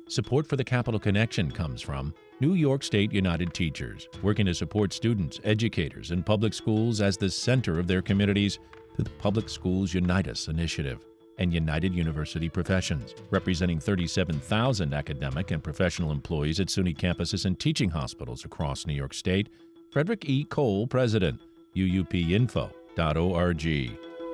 Support for the Capital Connection comes from New York State United Teachers, working to support students, educators, and public schools as the center of their communities through the Public Schools Unite Us initiative, and United University Professions, representing 37,000 academic and professional employees at SUNY campuses and teaching hospitals across New York State. Frederick E. Cole, President, uupinfo.org.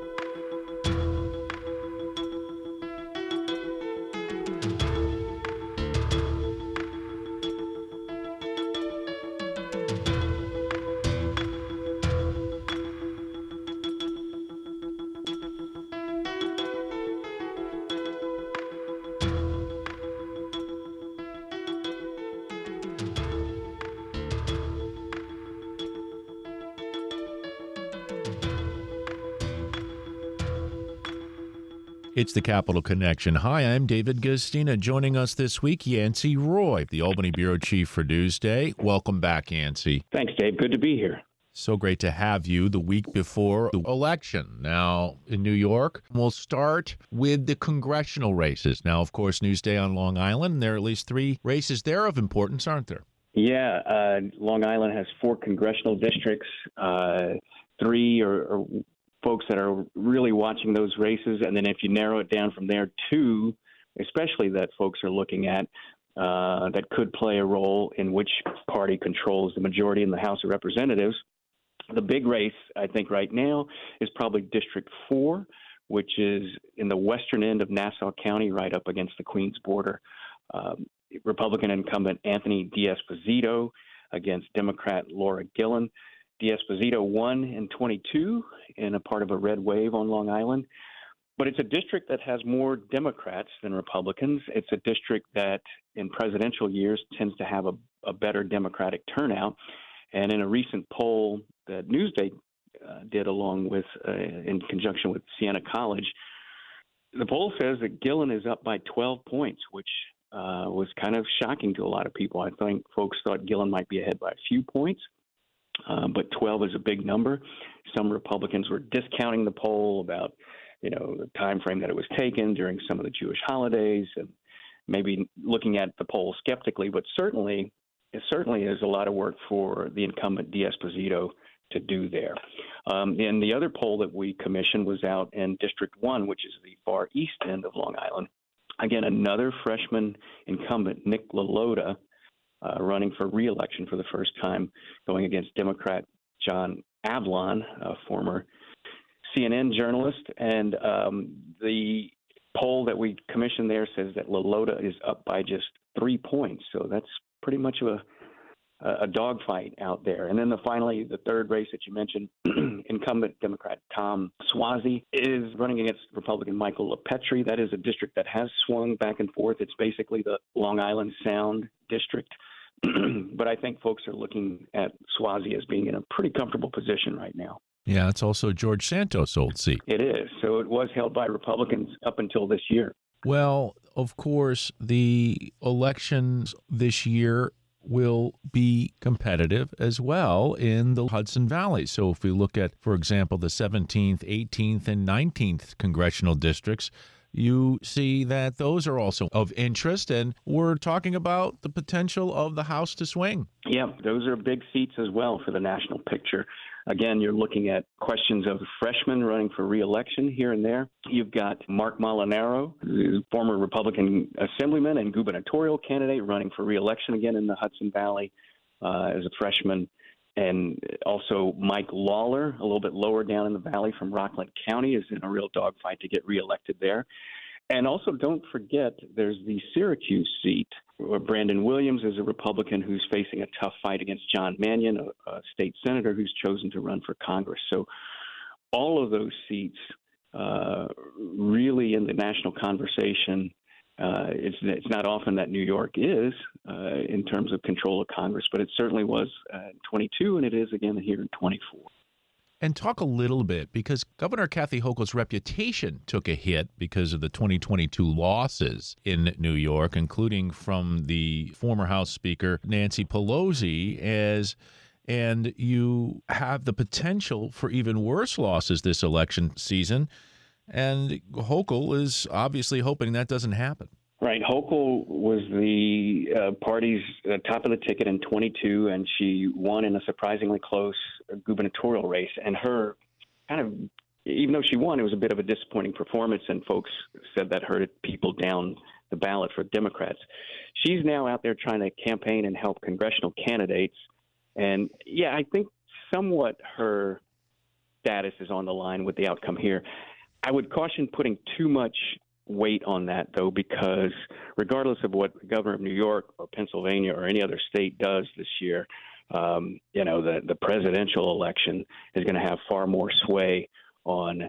It's the Capital Connection. Hi, I'm David Gustina. Joining us this week, Yancey Roy, the Albany Bureau Chief for Newsday. Welcome back, Yancey. Thanks, Dave. Good to be here. So great to have you the week before the election. Now, in New York, we'll start with the congressional races. Now, of course, Newsday on Long Island, there are at least 3 races there of importance, aren't there? Yeah, Long Island has 4 congressional districts. 3 are folks that are really watching those races, and then if you narrow it down from there, 2, especially that folks are looking at, that could play a role in which party controls the majority in the House of Representatives. The big race, I think, right now is probably District 4, which is in the western end of Nassau County, right up against the Queens border. Republican incumbent Anthony D'Esposito against Democrat Laura Gillen. D'Esposito won in 22 in a part of a red wave on Long Island. But it's a district that has more Democrats than Republicans. It's a district that in presidential years tends to have a better Democratic turnout. And in a recent poll that Newsday did along with, in conjunction with Siena College, the poll says that Gillen is up by 12 points, which was kind of shocking to a lot of people. I think folks thought Gillen might be ahead by a few points. But 12 is a big number. Some Republicans were discounting the poll about, the time frame that it was taken during some of the Jewish holidays, and maybe looking at the poll skeptically. But it certainly is a lot of work for the incumbent D'Esposito to do there. And the other poll that we commissioned was out in District 1, which is the far east end of Long Island. Again, another freshman incumbent, Nick LaLota, running for re-election for the first time, going against Democrat John Avlon, a former CNN journalist. And the poll that we commissioned there says that LaLota is up by just 3 points. So that's pretty much a dogfight out there. And then finally, the third race that you mentioned, incumbent Democrat Tom Suozzi is running against Republican Michael LaPetri. That is a district that has swung back and forth. It's basically the Long Island Sound district. But I think folks are looking at Suozzi as being in a pretty comfortable position right now. Yeah, it's also George Santos' old seat. It is. So it was held by Republicans up until this year. Well, of course, the elections this year will be competitive as well in the Hudson Valley. So if we look at, for example, the 17th, 18th, and 19th congressional districts, you see that those are also of interest, and we're talking about the potential of the House to swing. Yeah, those are big seats as well for the national picture. Again, you're looking at questions of freshmen running for re-election here and there. You've got Mark Molinaro, the former Republican assemblyman and gubernatorial candidate, running for re-election again in the Hudson Valley as a freshman. And also Mike Lawler, a little bit lower down in the valley from Rockland County, is in a real dogfight to get reelected there. And also don't forget there's the Syracuse seat where Brandon Williams is a Republican who's facing a tough fight against John Mannion, a state senator who's chosen to run for Congress. So all of those seats really in the national conversation. It's not often that New York is in terms of control of Congress, but it certainly was in 22, and it is again here in 24. And talk a little bit, because Governor Kathy Hochul's reputation took a hit because of the 2022 losses in New York, including from the former House Speaker Nancy Pelosi, and you have the potential for even worse losses this election season. And Hochul is obviously hoping that doesn't happen. Right. Hochul was the party's top of the ticket in 22, and she won in a surprisingly close gubernatorial race. And her kind of, even though she won, it was a bit of a disappointing performance, and folks said that hurted people down the ballot for Democrats. She's now out there trying to campaign and help congressional candidates. And, yeah, I think somewhat her status is on the line with the outcome here. I would caution putting too much weight on that, though, because regardless of what the governor of New York or Pennsylvania or any other state does this year, the presidential election is going to have far more sway on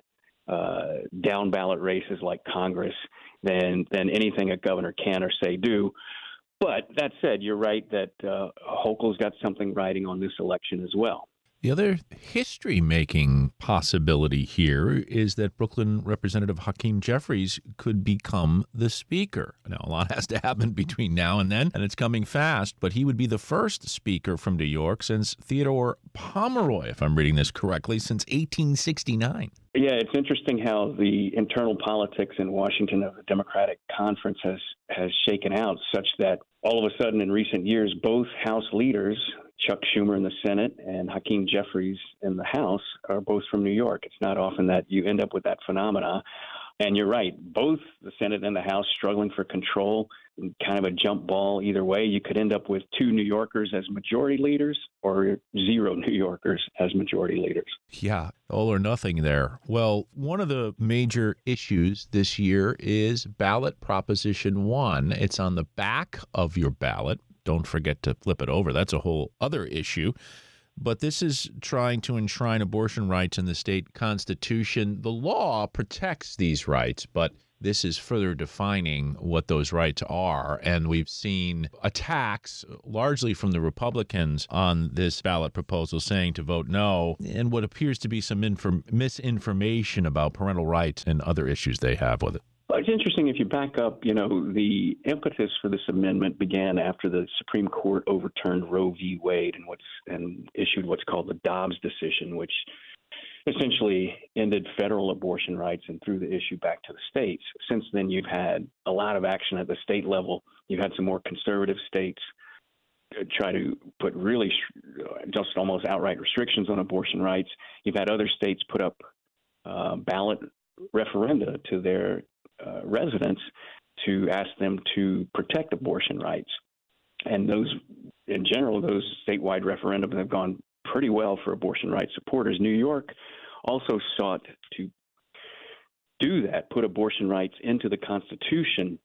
down ballot races like Congress than anything a governor can or say do. But that said, you're right that Hochul's got something riding on this election as well. The other history-making possibility here is that Brooklyn Representative Hakeem Jeffries could become the speaker. Now, a lot has to happen between now and then, and it's coming fast, but he would be the first speaker from New York since Theodore Pomeroy, if I'm reading this correctly, since 1869. Yeah, it's interesting how the internal politics in Washington of the Democratic Conference has shaken out such that all of a sudden in recent years, both House leaders, Chuck Schumer in the Senate and Hakeem Jeffries in the House, are both from New York. It's not often that you end up with that phenomena. And you're right, both the Senate and the House struggling for control, kind of a jump ball either way. You could end up with 2 New Yorkers as majority leaders or 0 New Yorkers as majority leaders. Yeah, all or nothing there. Well, one of the major issues this year is ballot Proposition 1. It's on the back of your ballot. Don't forget to flip it over. That's a whole other issue. But this is trying to enshrine abortion rights in the state constitution. The law protects these rights, but this is further defining what those rights are. And we've seen attacks largely from the Republicans on this ballot proposal saying to vote no, and what appears to be some misinformation about parental rights and other issues they have with it. Well, it's interesting if you back up, the impetus for this amendment began after the Supreme Court overturned Roe v. Wade and issued what's called the Dobbs decision, which essentially ended federal abortion rights and threw the issue back to the states. Since then, you've had a lot of action at the state level. You've had some more conservative states try to put really just almost outright restrictions on abortion rights. You've had other states put up ballot referenda to their residents to ask them to protect abortion rights. And those, in general, those statewide referendums have gone pretty well for abortion rights supporters. New York also sought to do that, put abortion rights into the Constitution,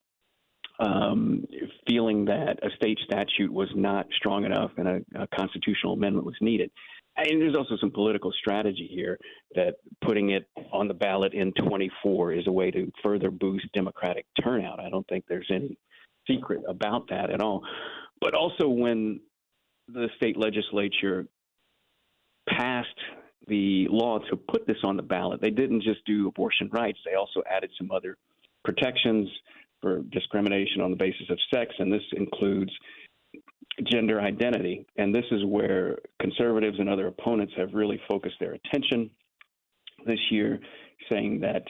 feeling that a state statute was not strong enough and a constitutional amendment was needed. And there's also some political strategy here that putting it on the ballot in 24 is a way to further boost Democratic turnout. I don't think there's any secret about that at all. But also when the state legislature passed the law to put this on the ballot, they didn't just do abortion rights. They also added some other protections for discrimination on the basis of sex, and this includes gender identity. And this is where conservatives and other opponents have really focused their attention this year, saying that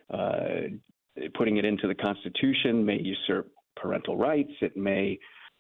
putting it into the Constitution may usurp parental rights. It may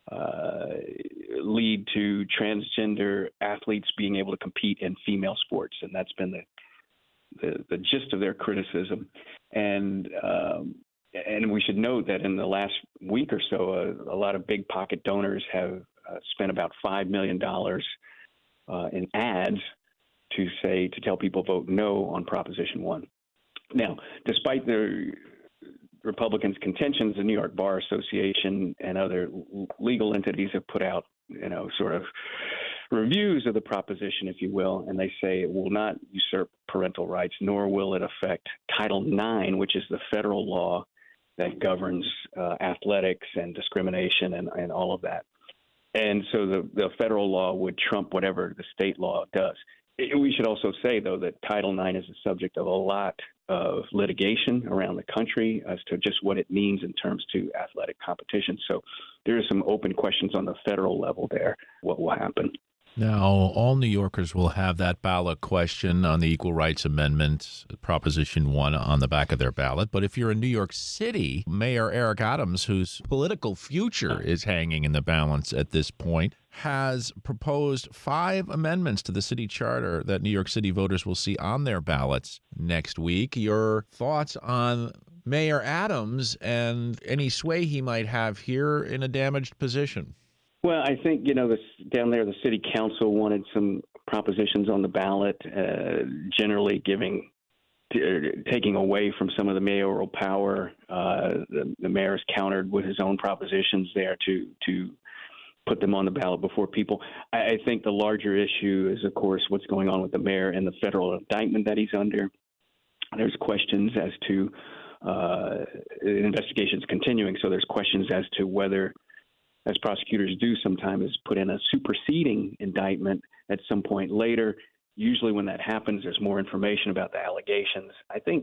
lead to transgender athletes being able to compete in female sports. And that's been the gist of their criticism. And we should note that in the last week or so, a lot of big pocket donors have spent about $5 million in ads to tell people vote no on Proposition 1. Now, despite the Republicans' contentions, the New York Bar Association and other legal entities have put out, sort of reviews of the proposition, if you will, and they say it will not usurp parental rights, nor will it affect Title IX, which is the federal law that governs athletics and discrimination and all of that. And so the federal law would trump whatever the state law does. We should also say, though, that Title IX is the subject of a lot of litigation around the country as to just what it means in terms to athletic competition. So there are some open questions on the federal level there, what will happen. Now, all New Yorkers will have that ballot question on the Equal Rights Amendment, Proposition 1, on the back of their ballot. But if you're in New York City, Mayor Eric Adams, whose political future is hanging in the balance at this point, has proposed 5 amendments to the city charter that New York City voters will see on their ballots next week. Your thoughts on Mayor Adams and any sway he might have here in a damaged position? Well, I think, down there, the city council wanted some propositions on the ballot, generally taking away from some of the mayoral power. The mayor's countered with his own propositions there to put them on the ballot before people. I think the larger issue is, of course, what's going on with the mayor and the federal indictment that he's under. There's questions as to investigations continuing, so there's questions as to whether, as prosecutors do sometimes, put in a superseding indictment at some point later. Usually when that happens, there's more information about the allegations. I think,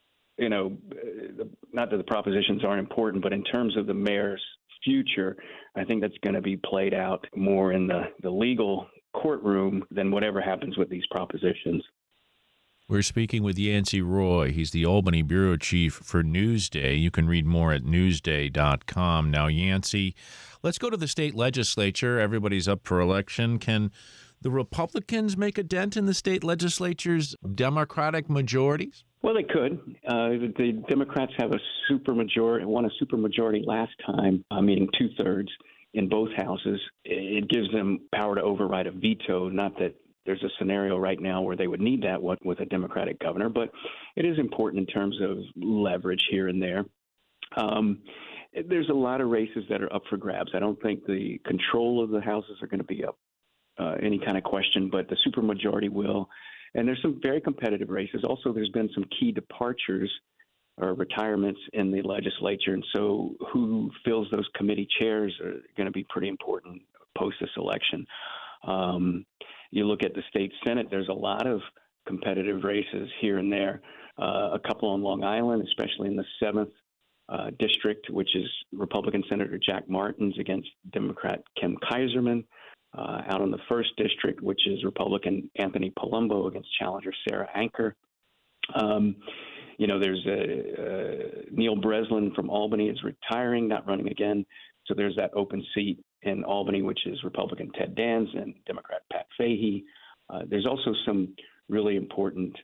not that the propositions aren't important, but in terms of the mayor's future, I think that's going to be played out more in the legal courtroom than whatever happens with these propositions. We're speaking with Yancey Roy. He's the Albany bureau chief for Newsday. You can read more at newsday.com. Now, Yancey, let's go to the state legislature. Everybody's up for election. Can the Republicans make a dent in the state legislature's Democratic majorities? Well, they could. The Democrats have won a supermajority last time, meaning 2/3 in both houses. It gives them power to override a veto. Not that there's a scenario right now where they would need that with a Democratic governor, but it is important in terms of leverage here and there. There's a lot of races that are up for grabs. I don't think the control of the houses are going to be up any kind of question, but the supermajority will. And there's some very competitive races. Also, there's been some key departures or retirements in the legislature, and so who fills those committee chairs are going to be pretty important post this election. You look at the state Senate, there's a lot of competitive races here and there. A couple on Long Island, especially in the 7th district, which is Republican Senator Jack Martins against Democrat Kim Kaiserman. Out in the 1st district, which is Republican Anthony Palumbo against challenger Sarah Anker. There's Neil Breslin from Albany is retiring, not running again. So there's that open seat in Albany, which is Republican Ted Danz and Democrat Pat Fahey. There's also some really important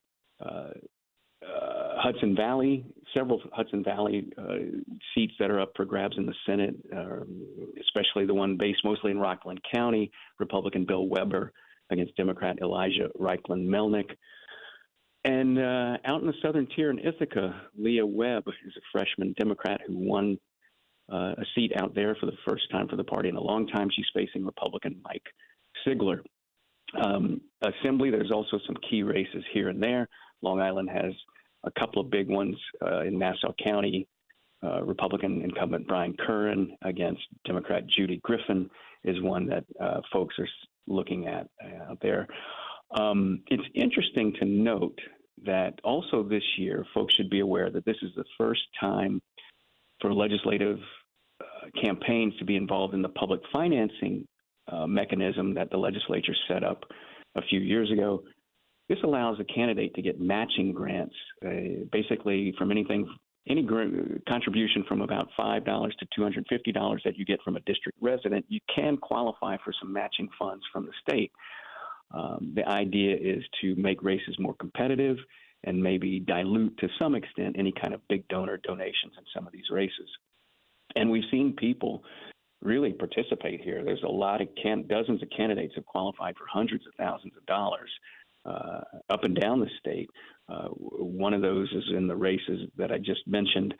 several Hudson Valley seats that are up for grabs in the Senate, especially the one based mostly in Rockland County, Republican Bill Weber against Democrat Elijah Reichlin Melnick. And out in the southern tier in Ithaca, Leah Webb is a freshman Democrat who won a seat out there for the first time for the party in a long time. She's facing Republican Mike Sigler. Assembly, there's also some key races here and there. Long Island has a couple of big ones in Nassau County. Republican incumbent Brian Curran against Democrat Judy Griffin is one that folks are looking at out there. It's interesting to note that also this year, folks should be aware that this is the first time for legislative campaigns to be involved in the public financing mechanism that the legislature set up a few years ago. This allows a candidate to get matching grants, basically from any contribution from about $5 to $250 that you get from a district resident. You can qualify for some matching funds from the state. The idea is to make races more competitive and maybe dilute to some extent any kind of big donor donations in some of these races. And we've seen people really participate here. There's a lot of dozens of candidates have qualified for hundreds of thousands of dollars up and down the state. One of those is in the races that I just mentioned.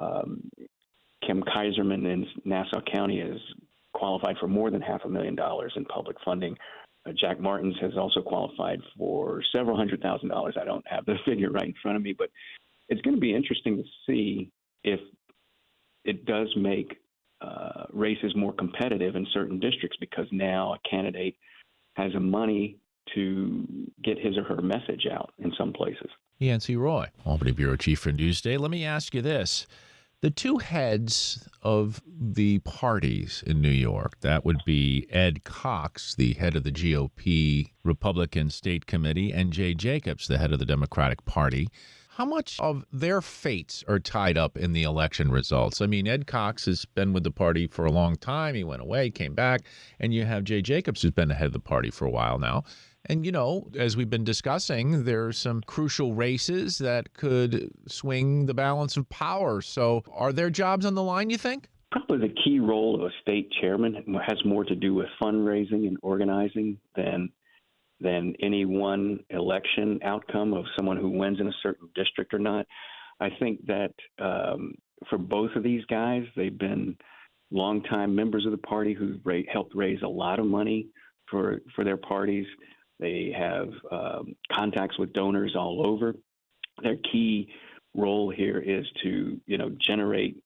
Kim Kaiserman in Nassau County has qualified for more than $500,000 in public funding. Jack Martins has also qualified for several $100,000. I don't have the figure right in front of me, but it's going to be interesting to see if it does make races more competitive in certain districts, because now a candidate has the money to get his or her message out in some places. Yancey Roy, Albany bureau chief for Newsday. Let me ask you this. The two heads of the parties in New York, that would be Ed Cox, the head of the GOP Republican State Committee, and Jay Jacobs, the head of the Democratic Party. How much of their fates are tied up in the election results? I mean, Ed Cox has been with the party for a long time. He went away, came back, and you have Jay Jacobs, who's been ahead of the party for a while now. And, as we've been discussing, there are some crucial races that could swing the balance of power. So are there jobs on the line, you think? Probably the key role of a state chairman has more to do with fundraising and organizing than any one election outcome of someone who wins in a certain district or not. I think that for both of these guys, they've been longtime members of the party who helped raise a lot of money for their parties. They have contacts with donors all over. Their key role here is to, generate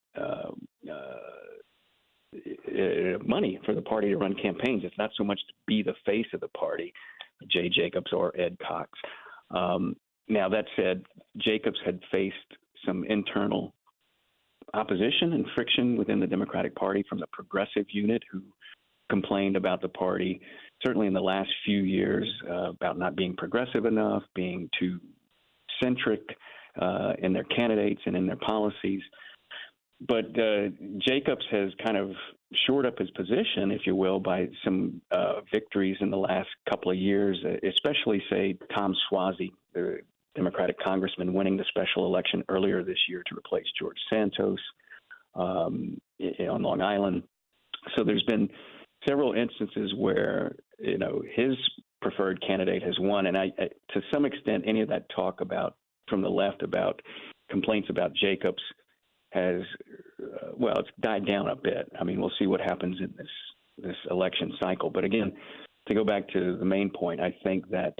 money for the party to run campaigns. It's not so much to be the face of the party, Jay Jacobs or Ed Cox. Now, that said, Jacobs had faced some internal opposition and friction within the Democratic Party from the progressive unit who complained about the party, certainly in the last few years, about not being progressive enough, being too centric in their candidates and in their policies. But Jacobs has kind of shored up his position, if you will, by some victories in the last couple of years, especially, say, Tom Suozzi, the Democratic congressman, winning the special election earlier this year to replace George Santos on Long Island. So there's been several instances where, his preferred candidate has won. And I to some extent, any of that talk from the left about complaints about Jacobs has, it's died down a bit. I mean, we'll see what happens in this election cycle. But again, to go back to the main point, I think that,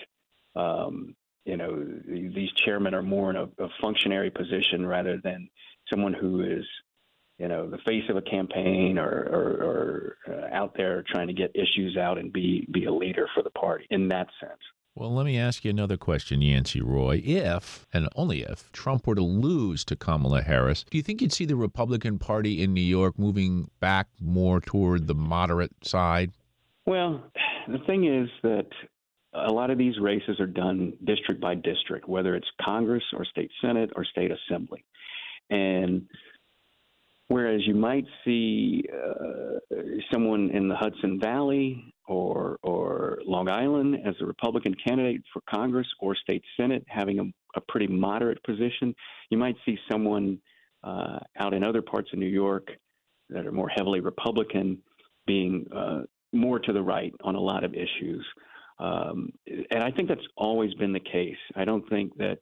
these chairmen are more in a functionary position rather than someone who is, the face of a campaign or out there trying to get issues out and be a leader for the party in that sense. Well, let me ask you another question, Yancey Roy. If, and only if, Trump were to lose to Kamala Harris, do you think you'd see the Republican Party in New York moving back more toward the moderate side? Well, the thing is that a lot of these races are done district by district, whether it's Congress or state Senate or state assembly. And whereas you might see someone in the Hudson Valley or Long Island as a Republican candidate for Congress or state Senate having a pretty moderate position, you might see someone out in other parts of New York that are more heavily Republican being more to the right on a lot of issues. And I think that's always been the case. I don't think that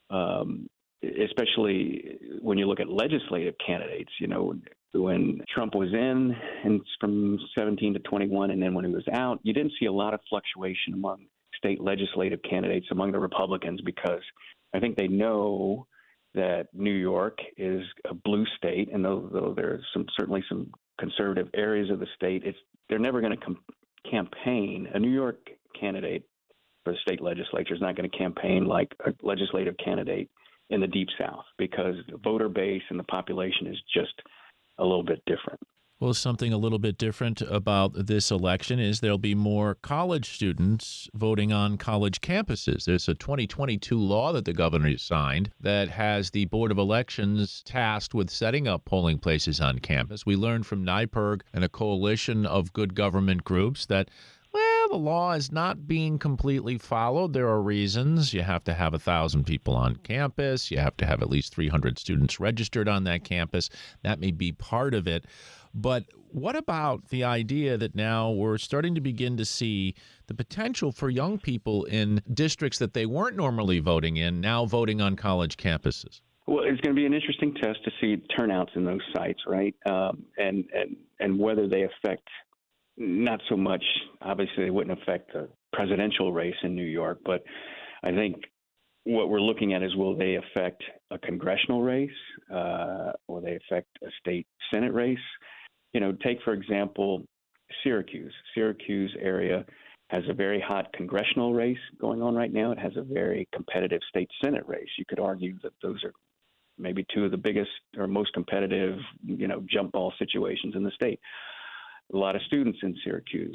especially when you look at legislative candidates, when Trump was in and from 17 to 21, and then when he was out, you didn't see a lot of fluctuation among state legislative candidates among the Republicans because I think they know that New York is a blue state, and though there's certainly some conservative areas of the state, they're never going to campaign. A New York candidate for the state legislature is not going to campaign like a legislative candidate in the Deep South because the voter base and the population is just a little bit different. Well, something a little bit different about this election is there'll be more college students voting on college campuses. There's a 2022 law that the governor signed that has the Board of Elections tasked with setting up polling places on campus. We learned from NYPIRG and a coalition of good government groups that the law is not being completely followed. There are reasons. You have to have 1,000 people on campus. You have to have at least 300 students registered on that campus. That may be part of it. But what about the idea that now we're starting to begin to see the potential for young people in districts that they weren't normally voting in, now voting on college campuses? Well, it's going to be an interesting test to see turnouts in those sites, right? And whether they affect. Not so much, obviously, it wouldn't affect the presidential race in New York, but I think what we're looking at is will they affect a congressional race? Will they affect a state Senate race? Take, for example, Syracuse. Syracuse area has a very hot congressional race going on right now. It has a very competitive state Senate race. You could argue that those are maybe two of the biggest or most competitive, jump ball situations in the state. A lot of students in Syracuse.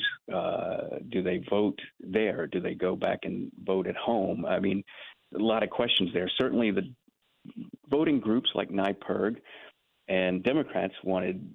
Do they vote there? Do they go back and vote at home? I mean, a lot of questions there. Certainly the voting groups like NYPIRG and Democrats wanted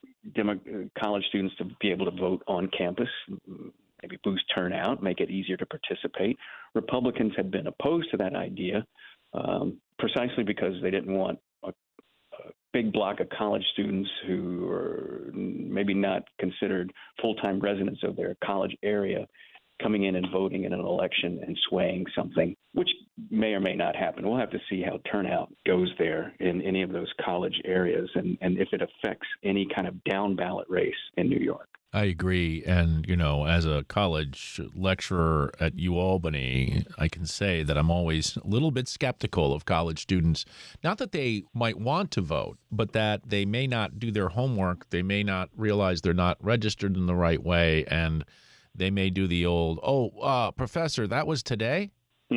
college students to be able to vote on campus, maybe boost turnout, make it easier to participate. Republicans had been opposed to that idea precisely because they didn't want a big block of college students who are maybe not considered full-time residents of their college area coming in and voting in an election and swaying something, which may or may not happen. We'll have to see how turnout goes there in any of those college areas and if it affects any kind of down ballot race in New York. I agree. And, as a college lecturer at UAlbany, I can say that I'm always a little bit skeptical of college students. Not that they might want to vote, but that they may not do their homework. They may not realize they're not registered in the right way. And they may do the old, professor, that was today?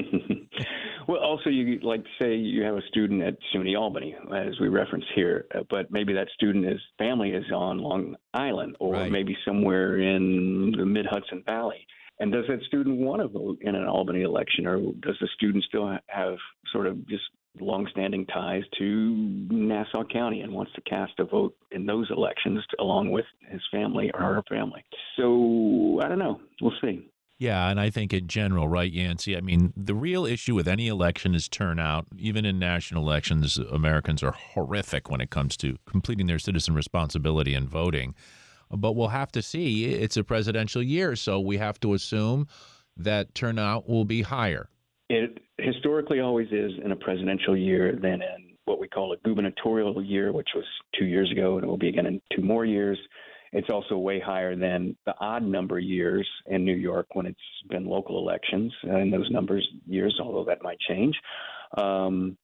Well, also, you say you have a student at SUNY Albany, as we reference here, but maybe that student's family is on Long Island or Right. maybe somewhere in the Mid-Hudson Valley. And does that student want to vote in an Albany election, or does the student still have sort of just longstanding ties to Nassau County and wants to cast a vote in those elections along with his family or her family? So I don't know. We'll see. Yeah, and I think in general, right, Yancey? I mean, the real issue with any election is turnout. Even in national elections, Americans are horrific when it comes to completing their citizen responsibility and voting. But we'll have to see. It's a presidential year, so we have to assume that turnout will be higher. It historically always is in a presidential year than in what we call a gubernatorial year, which was 2 years ago, and it will be again in 2 more years. It's also way higher than the odd number years in New York when it's been local elections in those years, although that might change. And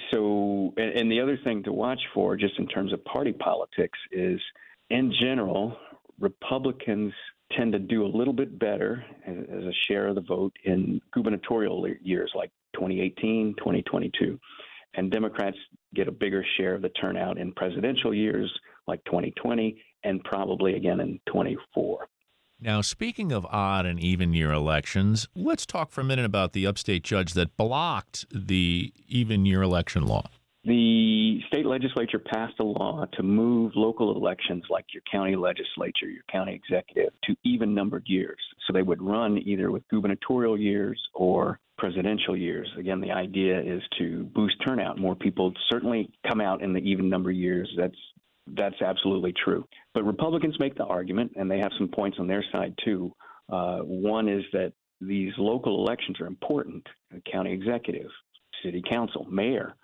the other thing to watch for, just in terms of party politics, is in general, Republicans tend to do a little bit better as a share of the vote in gubernatorial years like 2018, 2022. And Democrats get a bigger share of the turnout in presidential years like 2020 and probably again in 24. Now, speaking of odd and even year elections, let's talk for a minute about the upstate judge that blocked the even year election law. The state legislature passed a law to move local elections like your county legislature, your county executive, to even-numbered years. So they would run either with gubernatorial years or presidential years. Again, the idea is to boost turnout. More people certainly come out in the even-number years. That's absolutely true. But Republicans make the argument, and they have some points on their side too. One is that these local elections are important: county executive, city council, mayor.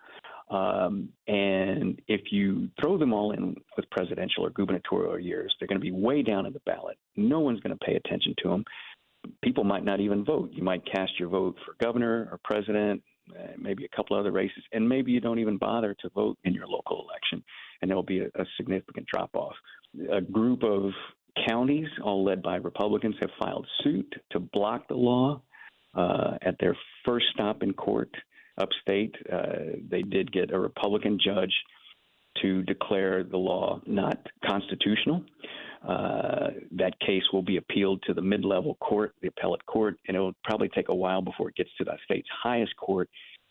And if you throw them all in with presidential or gubernatorial years, they're going to be way down in the ballot. No one's going to pay attention to them. People might not even vote. You might cast your vote for governor or president, maybe a couple other races, and maybe you don't even bother to vote in your local election, and there'll be a significant drop-off. A group of counties, all led by Republicans, have filed suit to block the law at their first stop in court. Upstate, they did get a Republican judge to declare the law not constitutional. That case will be appealed to the mid-level court, the appellate court, and it will probably take a while before it gets to the state's highest court.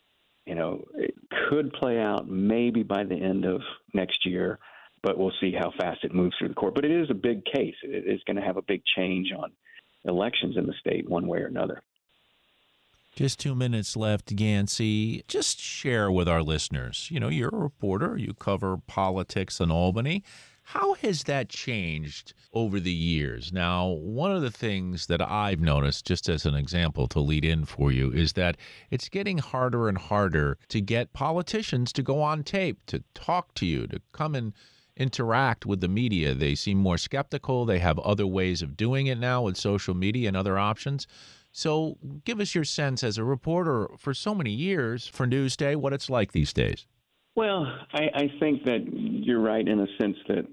It could play out maybe by the end of next year, but we'll see how fast it moves through the court. But it is a big case. It is going to have a big change on elections in the state one way or another. Just 2 minutes left, Yancey. Just share with our listeners. You're a reporter. You cover politics in Albany. How has that changed over the years? Now, one of the things that I've noticed, just as an example to lead in for you, is that it's getting harder and harder to get politicians to go on tape, to talk to you, to come and interact with the media. They seem more skeptical. They have other ways of doing it now with social media and other options. So give us your sense as a reporter for so many years for Newsday, what it's like these days. Well, I think that you're right in a sense that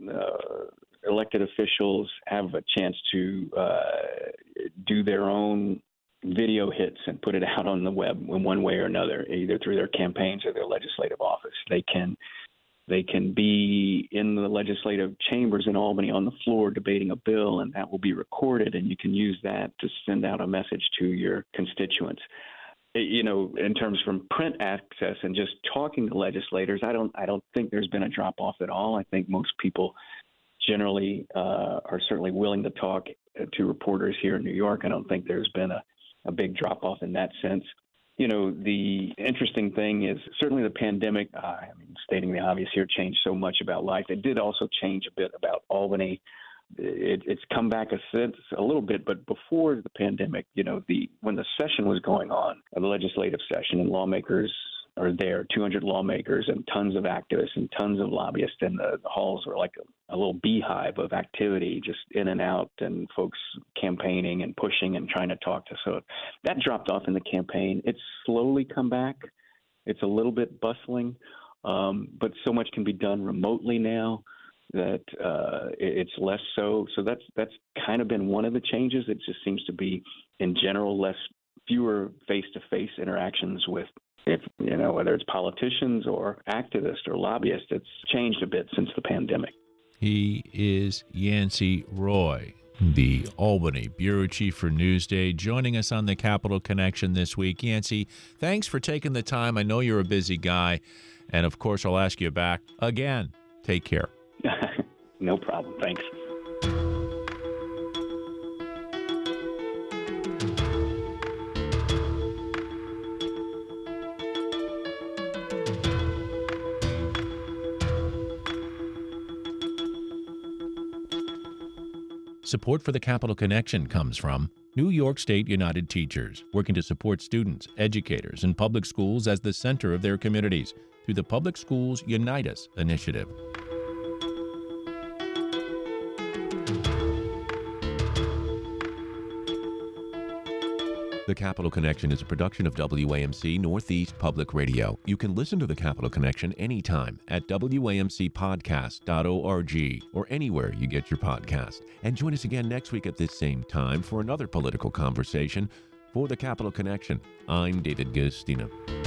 elected officials have a chance to do their own video hits and put it out on the web in one way or another, either through their campaigns or their legislative office. They can be in the legislative chambers in Albany on the floor debating a bill, and that will be recorded, and you can use that to send out a message to your constituents. In terms from print access and just talking to legislators, I don't think there's been a drop off at all. I think most people generally are certainly willing to talk to reporters here in New York. I don't think there's been a big drop off in that sense. The interesting thing is certainly the pandemic, stating the obvious here, changed so much about life. It did also change a bit about Albany. It's come back a little bit, but before the pandemic, when the session was going on, the legislative session, and lawmakers are there, 200 lawmakers and tons of activists and tons of lobbyists, and the halls were like a little beehive of activity, just in and out, and folks campaigning and pushing and trying to talk to. So that dropped off in the campaign. It's slowly come back. It's a little bit bustling, but so much can be done remotely now that it's less so. So that's kind of been one of the changes. It just seems to be, in general, fewer face-to-face interactions with, whether it's politicians or activists or lobbyists. It's changed a bit since the pandemic. He is Yancey Roy, the Albany Bureau Chief for Newsday, joining us on the Capitol Connection this week. Yancey, thanks for taking the time. I know you're a busy guy, and of course I'll ask you back again. Take care. No problem. Thanks. Support for the Capitol Connection comes from New York State United Teachers, working to support students, educators, and public schools as the center of their communities through the Public Schools Unite Us initiative. The Capitol Connection is a production of WAMC Northeast Public Radio. You can listen to The Capitol Connection anytime at WAMCpodcast.org or anywhere you get your podcast. And join us again next week at this same time for another political conversation. For The Capitol Connection, I'm David Guistina.